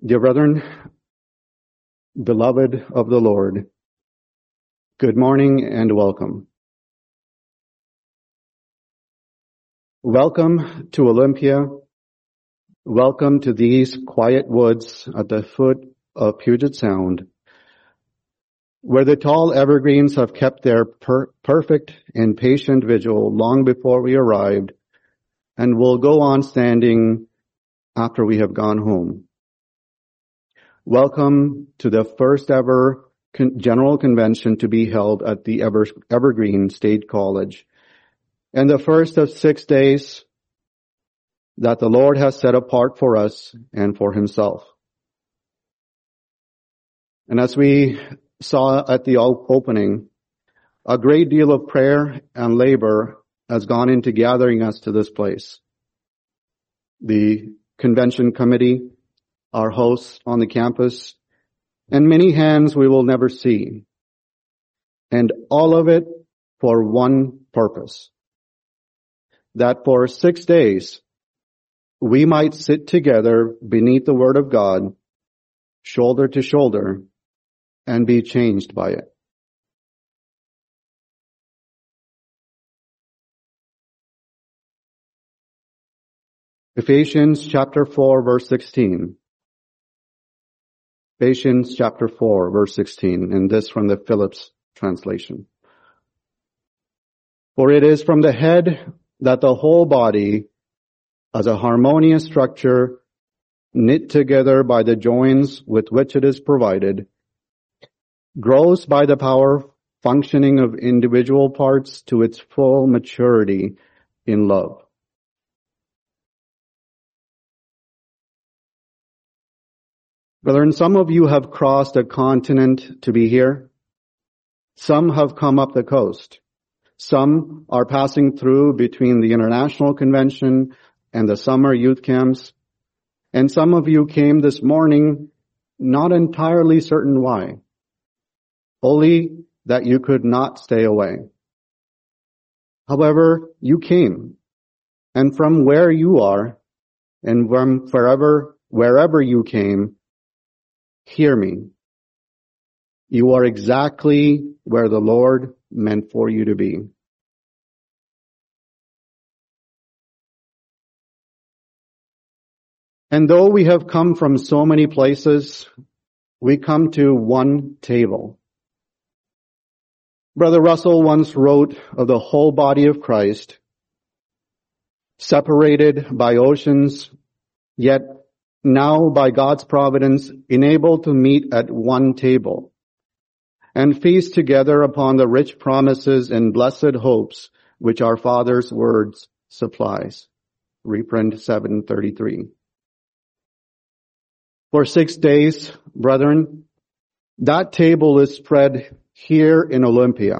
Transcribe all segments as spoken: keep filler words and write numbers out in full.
Dear brethren, beloved of the Lord, good morning and welcome. Welcome to Olympia. Welcome to these quiet woods at the foot of Puget Sound, where the tall evergreens have kept their per- perfect and patient vigil long before we arrived and will go on standing after we have gone home. Welcome to the first ever con- General Convention to be held at the Ever- Evergreen State College, and the first of six days that the Lord has set apart for us and for Himself. And as we saw at the opening, a great deal of prayer and labor has gone into gathering us to this place. The convention committee, our hosts on the campus, and many hands we will never see. And all of it for one purpose. That for six days, we might sit together beneath the Word of God, shoulder to shoulder, and be changed by it. Ephesians chapter four, verse sixteen. Ephesians chapter four, verse sixteen, and this from the Phillips translation. For it is from the head that the whole body, as a harmonious structure, knit together by the joints with which it is provided, grows by the power functioning of individual parts to its full maturity in love. Brethren, some of you have crossed a continent to be here. Some have come up the coast. Some are passing through between the International Convention and the summer youth camps. And some of you came this morning not entirely certain why, only that you could not stay away. However, you came, and from where you are, and from wherever, wherever you came, hear me. You are exactly where the Lord meant for you to be. And though we have come from so many places, we come to one table. Brother Russell once wrote of the whole body of Christ, separated by oceans, yet now by God's providence enabled to meet at one table and feast together upon the rich promises and blessed hopes which our Father's words supplies. Reprint seven thirty-three. For six days, brethren, that table is spread here in Olympia.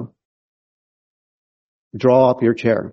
Draw up your chair.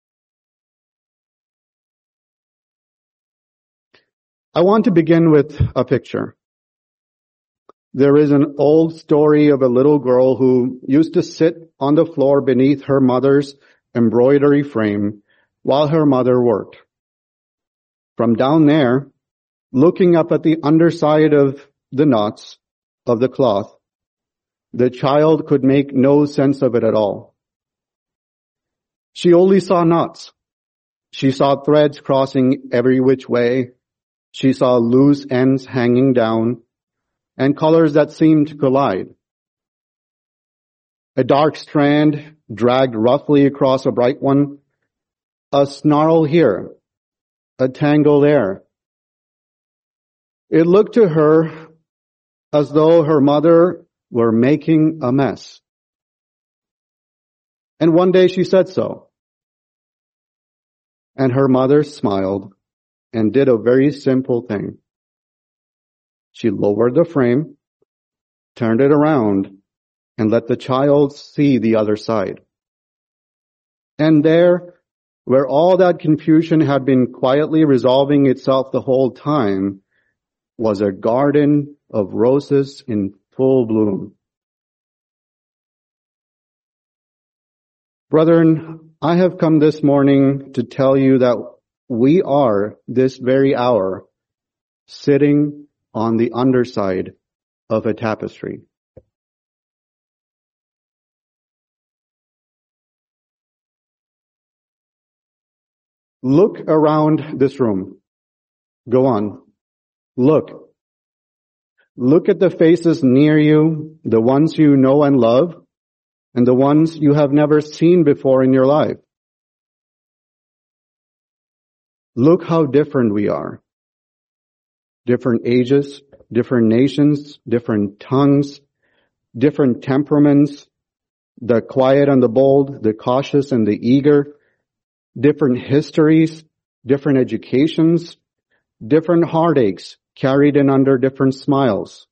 I want to begin with a picture. There is an old story of a little girl who used to sit on the floor beneath her mother's embroidery frame while her mother worked. From down there, looking up at the underside of the knots of the cloth, the child could make no sense of it at all. She only saw knots. She saw threads crossing every which way. She saw loose ends hanging down and colors that seemed to collide. A dark strand dragged roughly across a bright one, a snarl here, a tangle there. It looked to her as though her mother were making a mess. And one day she said so. And her mother smiled and did a very simple thing. She lowered the frame, turned it around, and let the child see the other side. And there, where all that confusion had been quietly resolving itself the whole time, was a garden of roses in full bloom. Brethren, I have come this morning to tell you that we are, this very hour, sitting on the underside of a tapestry. Look around this room. Go on. Look. Look at the faces near you, the ones you know and love, and the ones you have never seen before in your life. Look how different we are. Different ages, different nations, different tongues, different temperaments, the quiet and the bold, the cautious and the eager, different histories, different educations, different heartaches carried in under different smiles.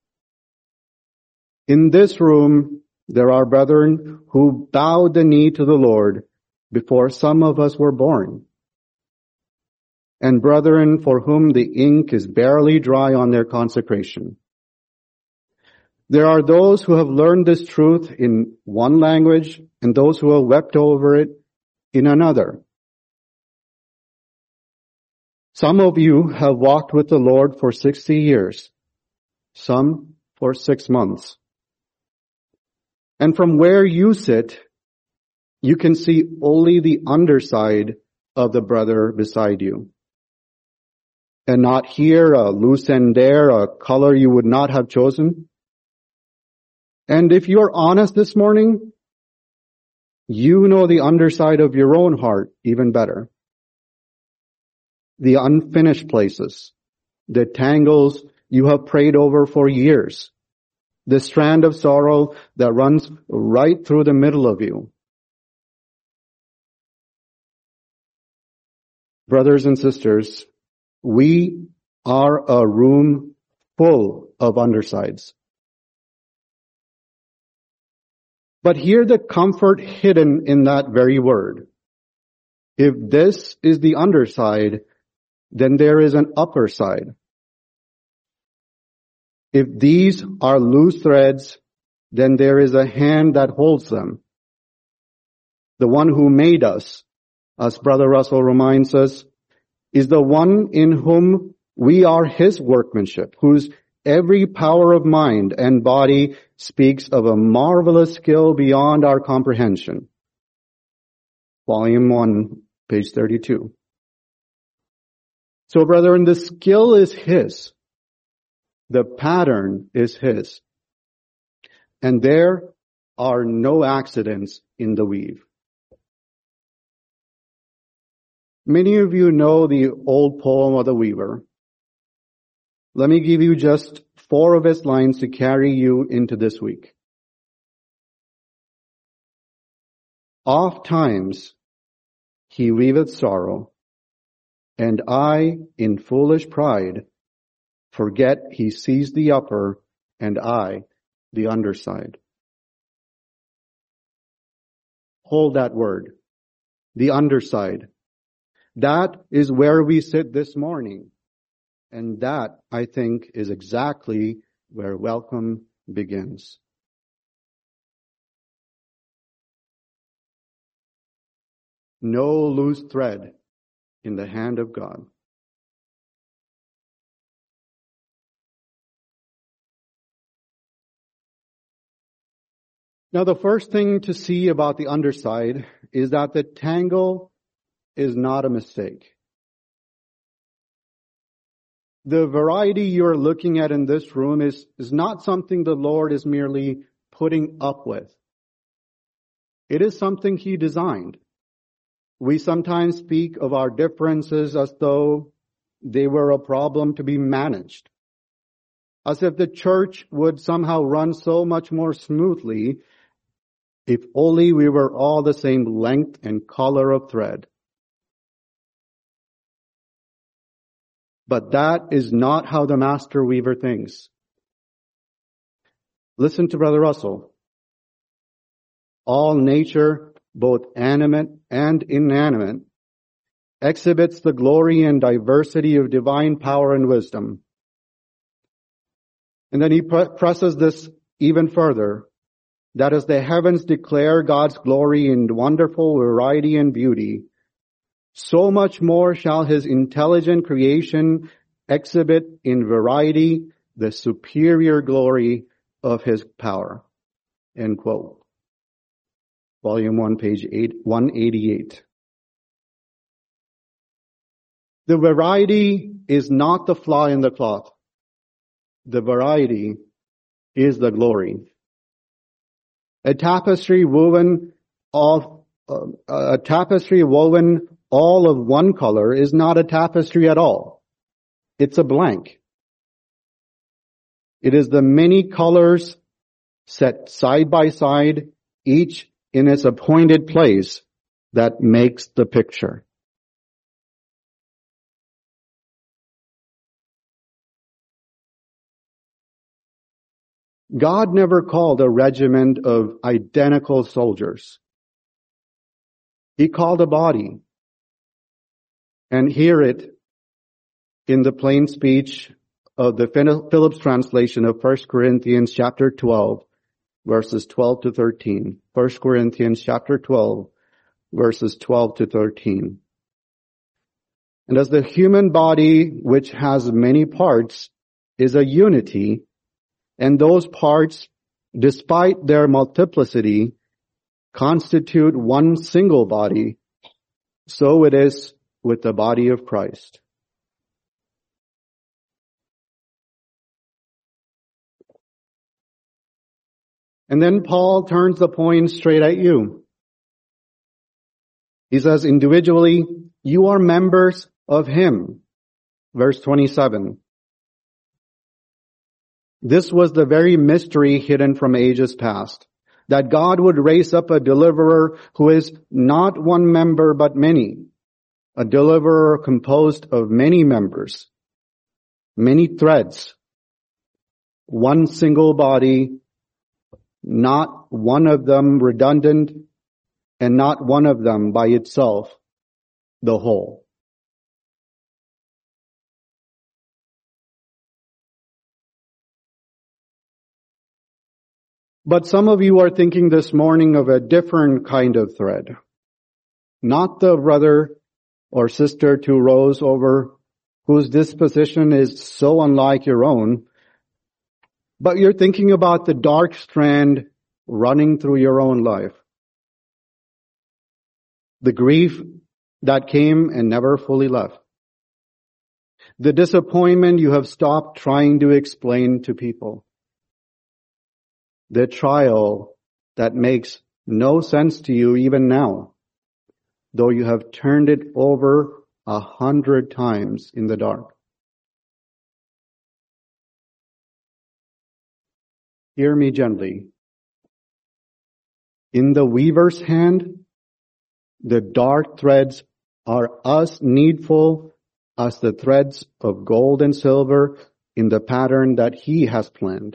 In this room, there are brethren who bowed the knee to the Lord before some of us were born, and brethren for whom the ink is barely dry on their consecration. There are those who have learned this truth in one language and those who have wept over it in another. Some of you have walked with the Lord for sixty years, some for six months. And from where you sit, you can see only the underside of the brother beside you, and not here a loose end there, a color you would not have chosen. And if you're honest this morning, you know the underside of your own heart even better. The unfinished places, the tangles you have prayed over for years, the strand of sorrow that runs right through the middle of you. Brothers and sisters, we are a room full of undersides. But hear the comfort hidden in that very word. If this is the underside, then there is an upper side. If these are loose threads, then there is a hand that holds them. The one who made us, as Brother Russell reminds us, is the one in whom we are his workmanship, whose every power of mind and body speaks of a marvelous skill beyond our comprehension. Volume one, page thirty-two. So, brethren, the skill is his. The pattern is his. And there are no accidents in the weave. Many of you know the old poem of the weaver. Let me give you just four of its lines to carry you into this week. Oft times he weaveth sorrow, and I, in foolish pride, forget he sees the upper, and I, the underside. Hold that word. The underside. That is where we sit this morning. And that, I think, is exactly where welcome begins. No loose thread in the hand of God. Now, the first thing to see about the underside is that the tangle is not a mistake. The variety you're looking at in this room is, is not something the Lord is merely putting up with. It is something he designed. We sometimes speak of our differences as though they were a problem to be managed, as if the church would somehow run so much more smoothly if only we were all the same length and color of thread. But that is not how the master weaver thinks. Listen to Brother Russell. All nature, both animate and inanimate, exhibits the glory and diversity of divine power and wisdom. And then he pre- presses this even further, that as the heavens declare God's glory in wonderful variety and beauty, so much more shall his intelligent creation exhibit in variety the superior glory of his power. End quote. Volume one, page eight, one eighty-eight. The variety is not the flaw in the cloth. The variety is the glory. A tapestry woven of uh, a tapestry woven all of one color is not a tapestry at all. It's a blank. It is the many colors set side by side, each in its appointed place, that makes the picture. God never called a regiment of identical soldiers. He called a body. And hear it in the plain speech of the Phillips translation of First Corinthians chapter twelve, verses twelve to thirteen. First Corinthians chapter twelve, verses twelve to thirteen. And as the human body, which has many parts, is a unity, and those parts, despite their multiplicity, constitute one single body, so it is with the body of Christ. And then Paul turns the point straight at you. He says, individually, you are members of him. Verse twenty-seven. This was the very mystery hidden from ages past, that God would raise up a deliverer who is not one member but many, a deliverer composed of many members, many threads, one single body, not one of them redundant, and not one of them by itself the whole. But some of you are thinking this morning of a different kind of thread. Not the brother or sister two rows over whose disposition is so unlike your own, but you're thinking about the dark strand running through your own life. The grief that came and never fully left. The disappointment you have stopped trying to explain to people. The trial that makes no sense to you even now, though you have turned it over a hundred times in the dark. Hear me gently. In the weaver's hand, the dark threads are as needful as the threads of gold and silver in the pattern that he has planned.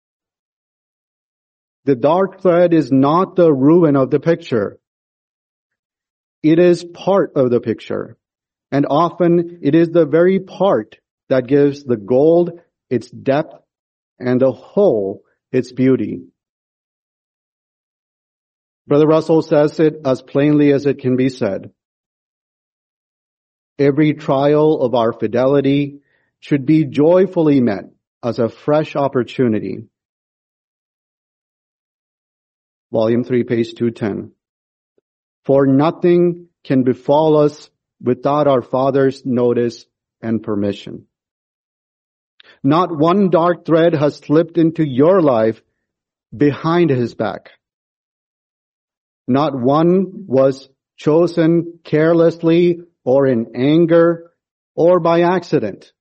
The dark thread is not the ruin of the picture. It is part of the picture. And often it is the very part that gives the gold its depth and the whole its beauty. Brother Russell says it as plainly as it can be said. Every trial of our fidelity should be joyfully met as a fresh opportunity. Volume three, page two ten. For nothing can befall us without our Father's notice and permission. Not one dark thread has slipped into your life behind his back. Not one was chosen carelessly or in anger or by accident.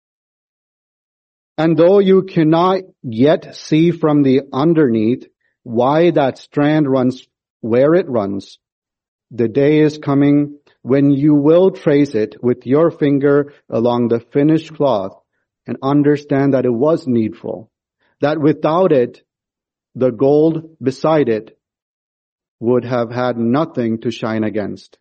And though you cannot yet see from the underneath why that strand runs where it runs, the day is coming when you will trace it with your finger along the finished cloth and understand that it was needful, that without it, the gold beside it would have had nothing to shine against.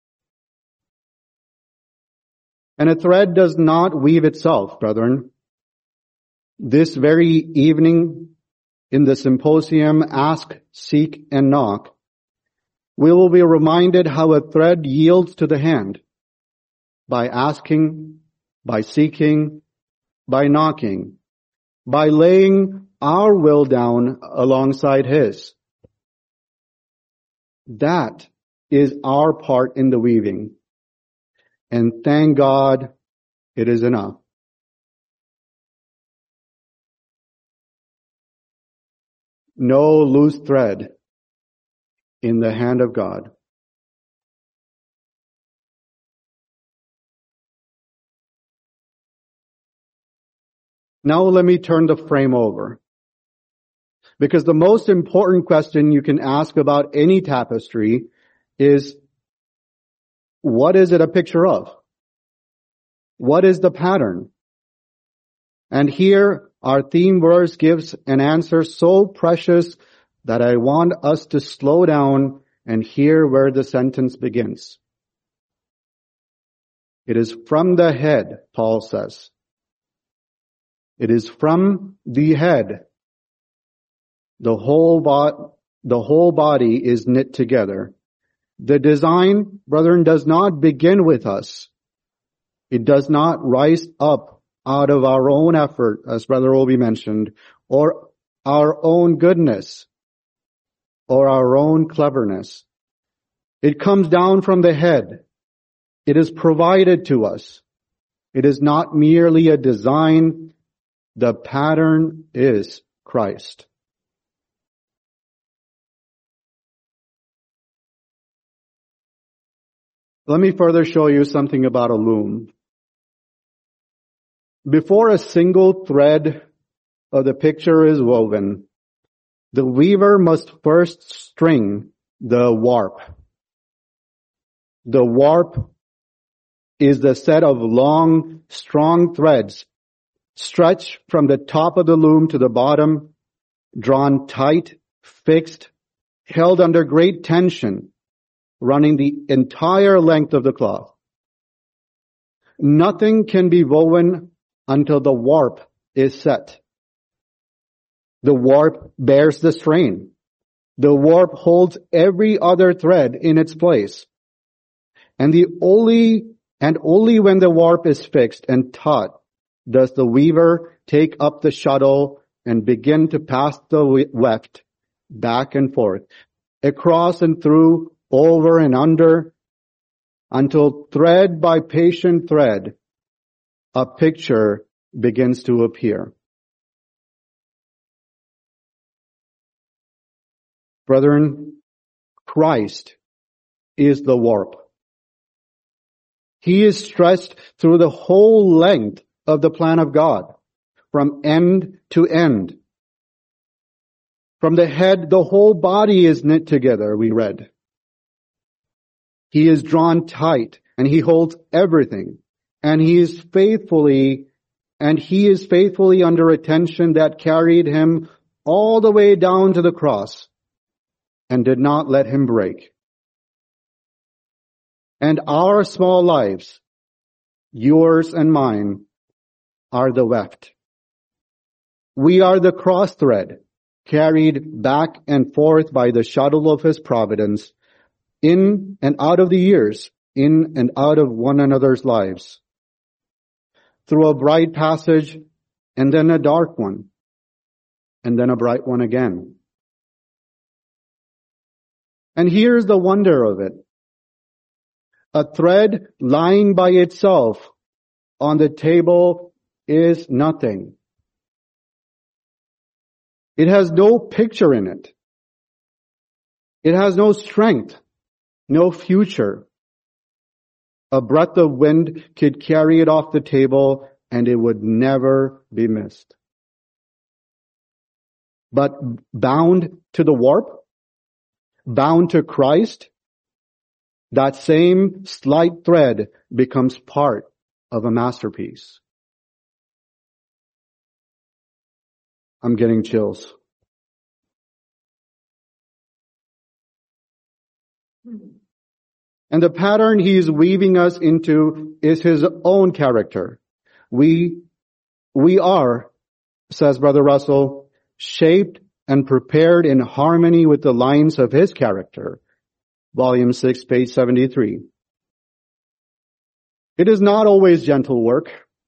And a thread does not weave itself, brethren. This very evening in the symposium, Ask, Seek, and Knock, we will be reminded how a thread yields to the hand by asking by seeking, by knocking, by laying our will down alongside His. That is our part in the weaving. And thank God it is enough. No loose thread in the hand of God. Now let me turn the frame over. Because the most important question you can ask about any tapestry is, what is it a picture of? What is the pattern? And here our theme verse gives an answer so precious that I want us to slow down and hear where the sentence begins. It is from the head, Paul says. It is from the head. The whole, bo- the whole body is knit together. The design, brethren, does not begin with us. It does not rise up out of our own effort, as Brother Obi mentioned, or our own goodness, or our own cleverness. It comes down from the head. It is provided to us. It is not merely a design. The pattern is Christ. Let me further show you something about a loom. Before a single thread of the picture is woven, the weaver must first string the warp. The warp is the set of long, strong threads stretched from the top of the loom to the bottom, drawn tight, fixed, held under great tension, running the entire length of the cloth. Nothing can be woven until the warp is set. The warp bears the strain. The warp holds every other thread in its place. And the only, and only when the warp is fixed and taut does the weaver take up the shuttle and begin to pass the weft back and forth, across and through, over and under, until thread by patient thread, a picture begins to appear. Brethren, Christ is the warp. He is stretched through the whole length of the plan of God, from end to end. From the head, the whole body is knit together, we read. He is drawn tight, and he holds everything. And he is faithfully, and he is faithfully under a tension that carried him all the way down to the cross and did not let him break. And our small lives, yours and mine, are the weft. We are the cross thread carried back and forth by the shuttle of his providence in and out of the years, in and out of one another's lives. Through a bright passage and then a dark one and then a bright one again. And here's the wonder of it. A thread lying by itself on the table is nothing. It has no picture in it. It has no strength, no future. A breath of wind could carry it off the table and it would never be missed. But bound to the warp, bound to Christ, that same slight thread becomes part of a masterpiece. I'm getting chills. And the pattern he is weaving us into is his own character. We, we are, says Brother Russell, shaped and prepared in harmony with the lines of his character. Volume six, page seventy-three. It is not always gentle work,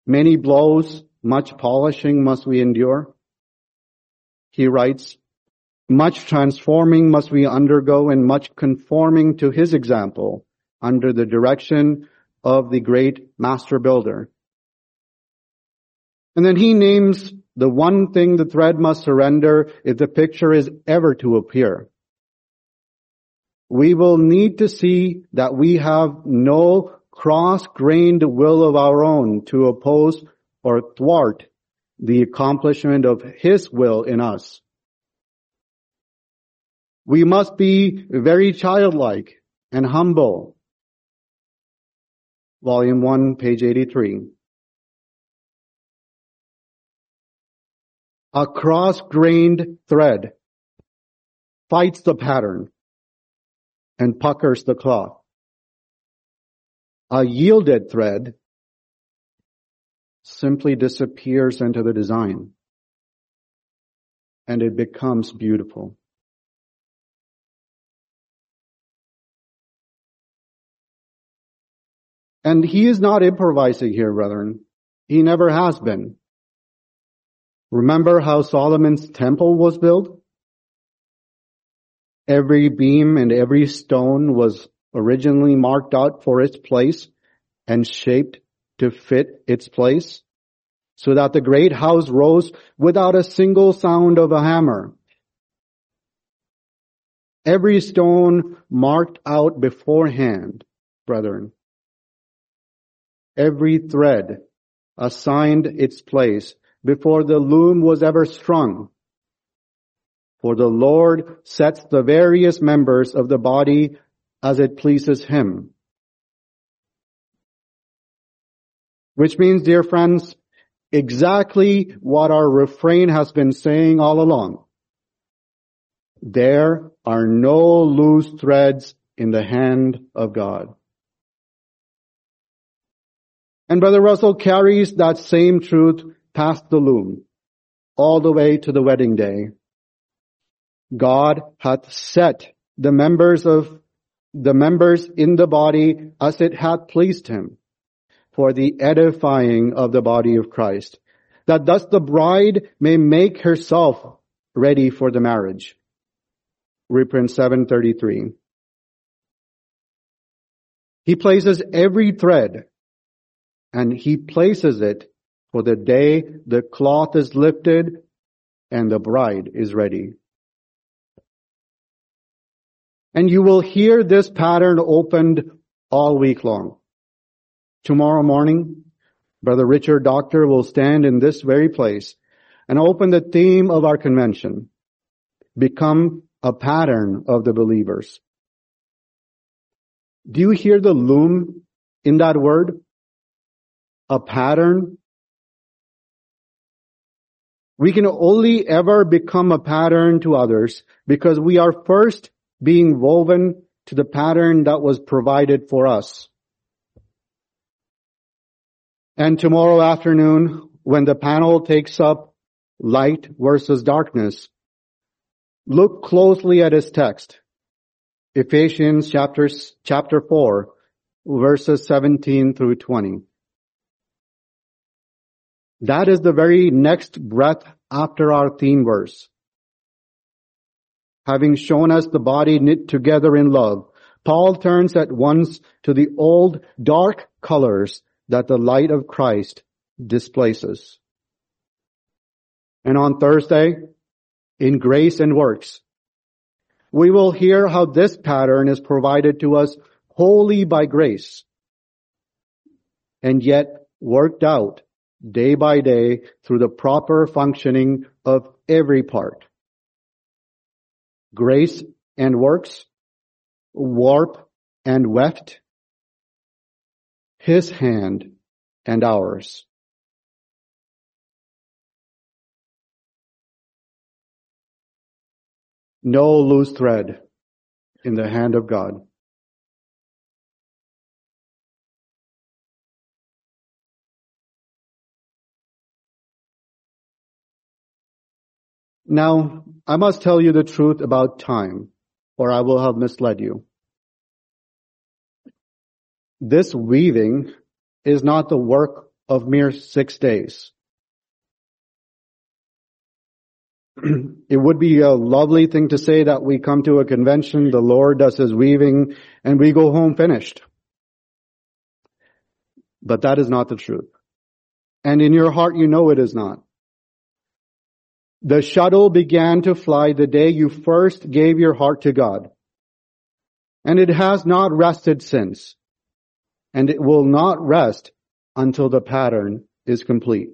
Many blows, much polishing must we endure. He writes, much transforming must we undergo and much conforming to his example under the direction of the great master builder. And then he names the one thing the thread must surrender if the picture is ever to appear. We will need to see that we have no cross-grained will of our own to oppose or thwart the accomplishment of his will in us. We must be very childlike and humble. Volume one, page eighty-three. A cross-grained thread fights the pattern and puckers the cloth. A yielded thread simply disappears into the design and it becomes beautiful. And he is not improvising here, brethren. He never has been. Remember how Solomon's temple was built? Every beam and every stone was originally marked out for its place and shaped to fit its place, so that the great house rose without a single sound of a hammer. Every stone marked out beforehand, brethren. Every thread assigned its place before the loom was ever strung. For the Lord sets the various members of the body as it pleases him. Which means, dear friends, exactly what our refrain has been saying all along. There are no loose threads in the hand of God. And Brother Russell carries that same truth past the loom, all the way to the wedding day. God hath set the members of the members in the body as it hath pleased him, for the edifying of the body of Christ, that thus the bride may make herself ready for the marriage. Reprint seven thirty-three. He places every thread, and he places it for the day the cloth is lifted and the bride is ready. And you will hear this pattern opened all week long. Tomorrow morning, Brother Richard Doctor will stand in this very place and open the theme of our convention. Become a pattern of the believers. Do you hear the loom in that word? A pattern? We can only ever become a pattern to others because we are first being woven to the pattern that was provided for us. And tomorrow afternoon, when the panel takes up light versus darkness, look closely at his text. Ephesians chapter, chapter four, verses seventeen through twenty. That is the very next breath after our theme verse. Having shown us the body knit together in love, Paul turns at once to the old dark colors that the light of Christ displaces. And on Thursday, in Grace and Works, we will hear how this pattern is provided to us wholly by grace, and yet worked out day by day through the proper functioning of every part. Grace and works, warp and weft, his hand and ours. No loose thread in the hand of God. Now, I must tell you the truth about time, or I will have misled you. This weaving is not the work of mere six days. It would be a lovely thing to say that we come to a convention, the Lord does his weaving, and we go home finished. But that is not the truth. And in your heart, you know it is not. The shuttle began to fly the day you first gave your heart to God. And it has not rested since. And it will not rest until the pattern is complete.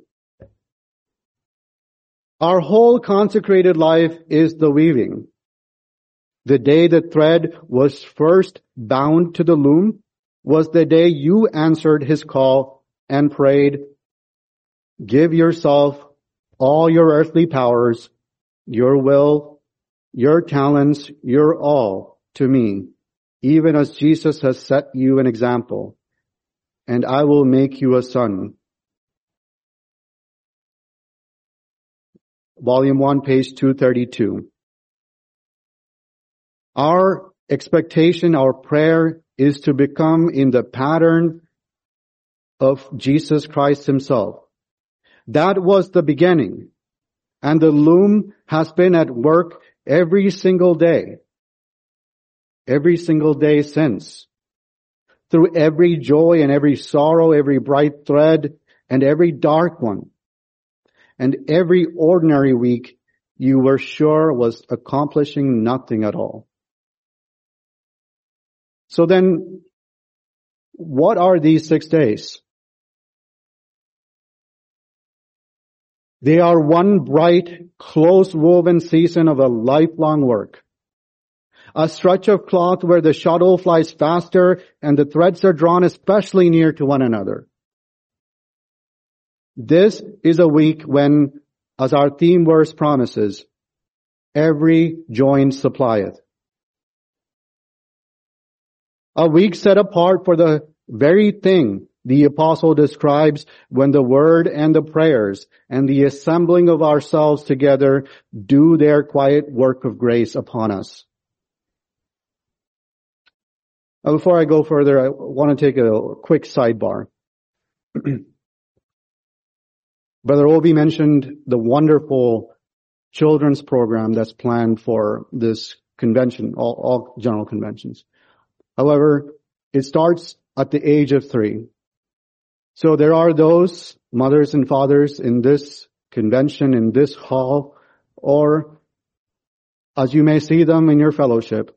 Our whole consecrated life is the weaving. The day the thread was first bound to the loom was the day you answered his call and prayed, "Give yourself, all your earthly powers, your will, your talents, your all to me, even as Jesus has set you an example, and I will make you a son." Volume one, page two thirty-two. Our expectation, our prayer is to become in the pattern of Jesus Christ himself. That was the beginning. And the loom has been at work every single day. Every single day since. Through every joy and every sorrow, every bright thread and every dark one. And every ordinary week you were sure was accomplishing nothing at all. So then, what are these six days? They are one bright, close-woven season of a lifelong work. A stretch of cloth where the shuttle flies faster and the threads are drawn especially near to one another. This is a week when, as our theme verse promises, every joint supplieth. A week set apart for the very thing the apostle describes when the word and the prayers and the assembling of ourselves together do their quiet work of grace upon us. Now, before I go further, I want to take a quick sidebar. Brother Obi mentioned the wonderful children's program that's planned for this convention, all, all general conventions. However, it starts at the age of three. So there are those mothers and fathers in this convention, in this hall, or as you may see them in your fellowship,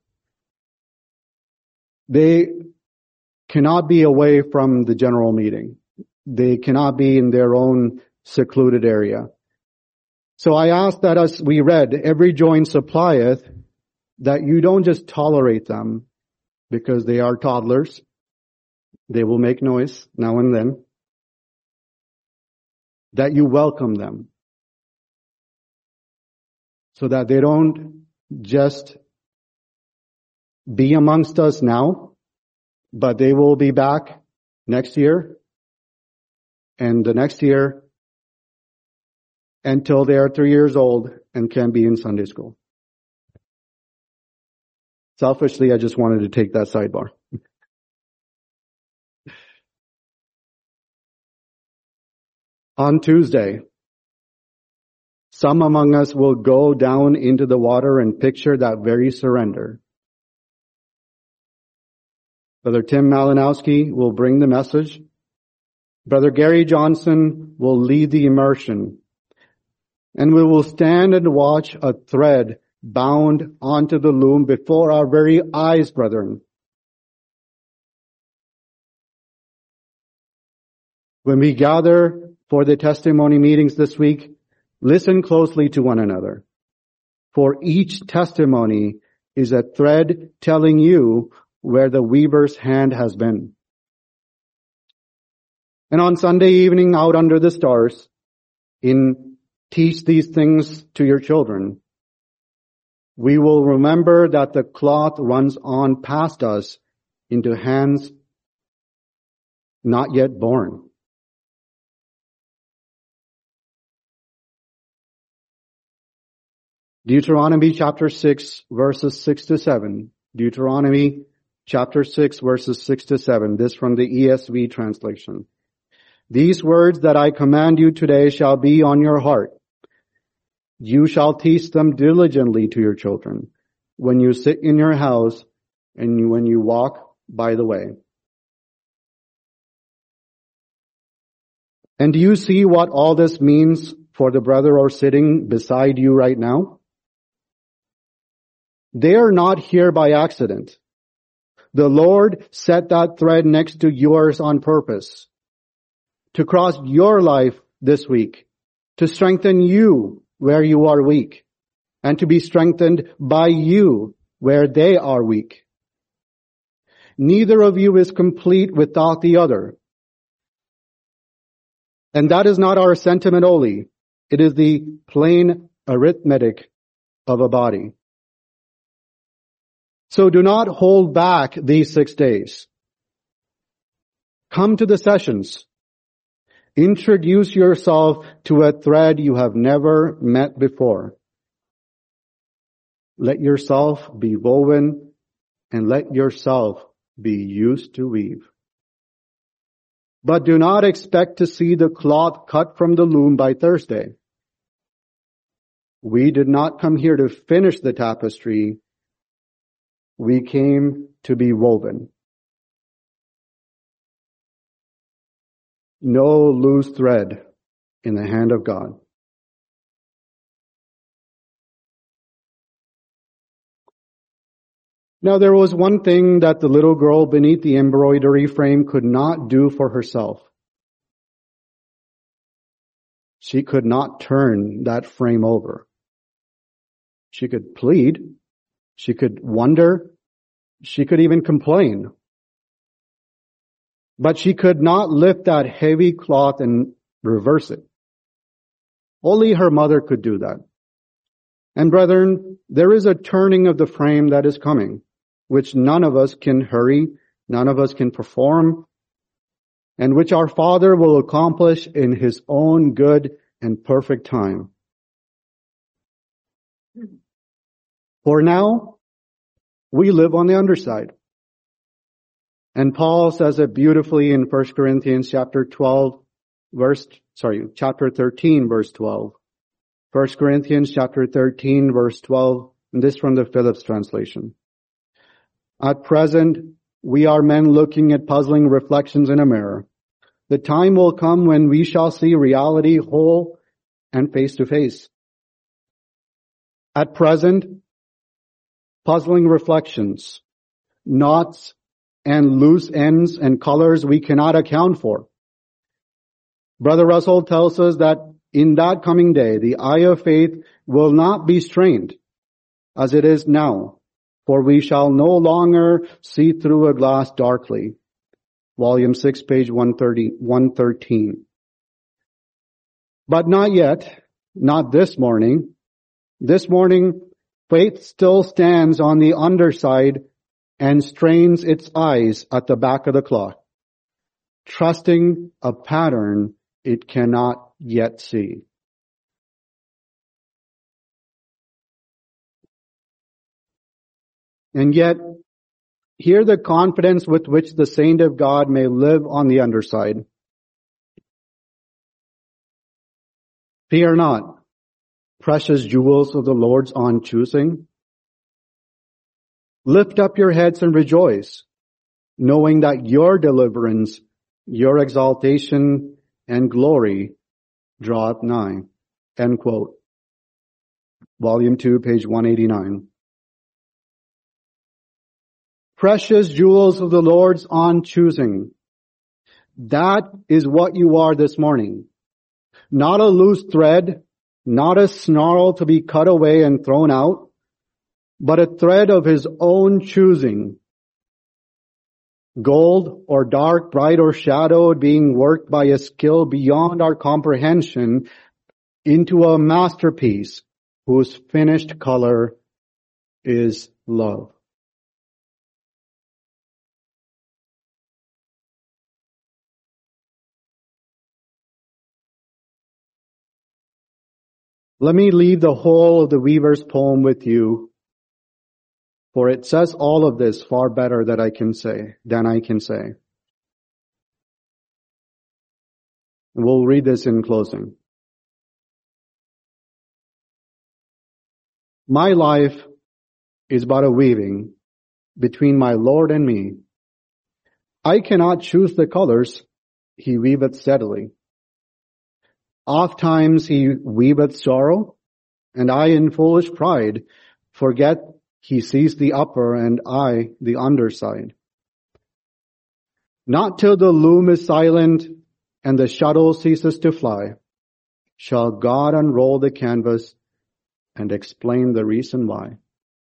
they cannot be away from the general meeting. They cannot be in their own secluded area. So I ask that as we read, every joint supplieth, that you don't just tolerate them because they are toddlers. They will make noise now and then. That you welcome them. So that they don't just be amongst us now, but they will be back next year and the next year until they are three years old and can be in Sunday school. Selfishly, I just wanted to take that sidebar. On Tuesday, some among us will go down into the water and picture that very surrender. Brother Tim Malinowski will bring the message. Brother Gary Johnson will lead the immersion. And we will stand and watch a thread bound onto the loom before our very eyes, brethren. When we gather for the testimony meetings this week, listen closely to one another. For each testimony is a thread telling you where the weaver's hand has been. And on Sunday evening, out under the stars, in Teach These Things to Your Children, we will remember that the cloth runs on past us into hands not yet born. Deuteronomy chapter six, verses six to seven. Deuteronomy chapter six, verses six to seven. This from the E S V translation. These words that I command you today shall be on your heart. You shall teach them diligently to your children when you sit in your house and when you walk by the way. And do you see what all this means for the brother who are sitting beside you right now? They are not here by accident. The Lord set that thread next to yours on purpose to cross your life this week, to strengthen you where you are weak, and to be strengthened by you where they are weak. Neither of you is complete without the other. And that is not our sentiment only. It is the plain arithmetic of a body. So do not hold back these six days. Come to the sessions. Introduce yourself to a thread you have never met before. Let yourself be woven and let yourself be used to weave. But do not expect to see the cloth cut from the loom by Thursday. We did not come here to finish the tapestry. We came to be woven. No loose thread in the hand of God. Now there was one thing that the little girl beneath the embroidery frame could not do for herself. She could not turn that frame over. She could plead. She could wonder. She could even complain. But she could not lift that heavy cloth and reverse it. Only her mother could do that. And brethren, there is a turning of the frame that is coming, which none of us can hurry, none of us can perform, and which our Father will accomplish in His own good and perfect time. For now, we live on the underside. And Paul says it beautifully in First Corinthians chapter twelve, verse, sorry, chapter thirteen, verse twelve. First Corinthians chapter thirteen, verse twelve, and this from the Phillips translation. At present, we are men looking at puzzling reflections in a mirror. The time will come when we shall see reality whole and face to face. At present, puzzling reflections, knots and loose ends and colors we cannot account for. Brother Russell tells us that in that coming day, the eye of faith will not be strained as it is now, for we shall no longer see through a glass darkly. Volume six, page one thirty, one thirteen. But not yet, not this morning. This morning, faith still stands on the underside and strains its eyes at the back of the cloth, trusting a pattern it cannot yet see. And yet, hear the confidence with which the saint of God may live on the underside. Fear not, precious jewels of the Lord's own choosing. Lift up your heads and rejoice, knowing that your deliverance, your exaltation, and glory draweth nigh. End quote. Volume two, page one eighty-nine. Precious jewels of the Lord's own choosing. That is what you are this morning. Not a loose thread, not a snarl to be cut away and thrown out, but a thread of His own choosing. Gold or dark, bright or shadowed, being worked by a skill beyond our comprehension into a masterpiece whose finished color is love. Let me leave the whole of the weaver's poem with you, for it says all of this far better than I can say, than I can say. And we'll read this in closing. My life is but a weaving between my Lord and me. I cannot choose the colors, he weaveth steadily. Oft times he weaveth sorrow, and I in foolish pride forget he sees the upper and I the underside. Not till the loom is silent and the shuttle ceases to fly shall God unroll the canvas and explain the reason why.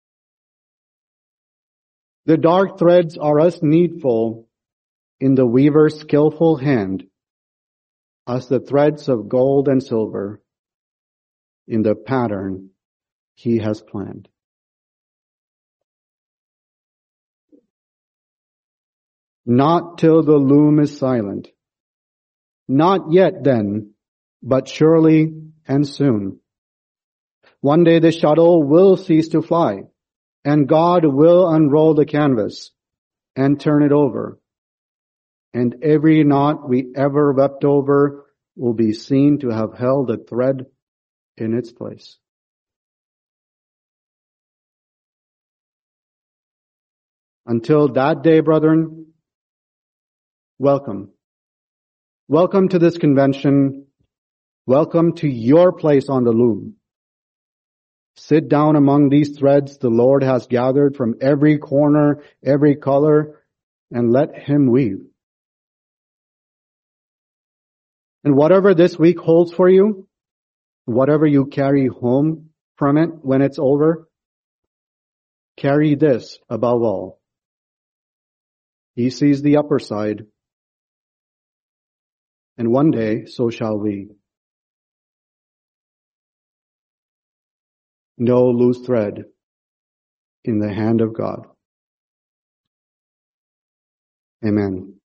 The dark threads are as needful in the weaver's skillful hand as the threads of gold and silver in the pattern he has planned. Not till the loom is silent. Not yet then, but surely and soon. One day the shuttle will cease to fly, and God will unroll the canvas and turn it over. And every knot we ever wept over will be seen to have held a thread in its place. Until that day, brethren, welcome. Welcome to this convention. Welcome to your place on the loom. Sit down among these threads the Lord has gathered from every corner, every color, and let him weave. And whatever this week holds for you, whatever you carry home from it when it's over, carry this above all. He sees the upper side, and one day so shall we. No loose thread in the hand of God. Amen.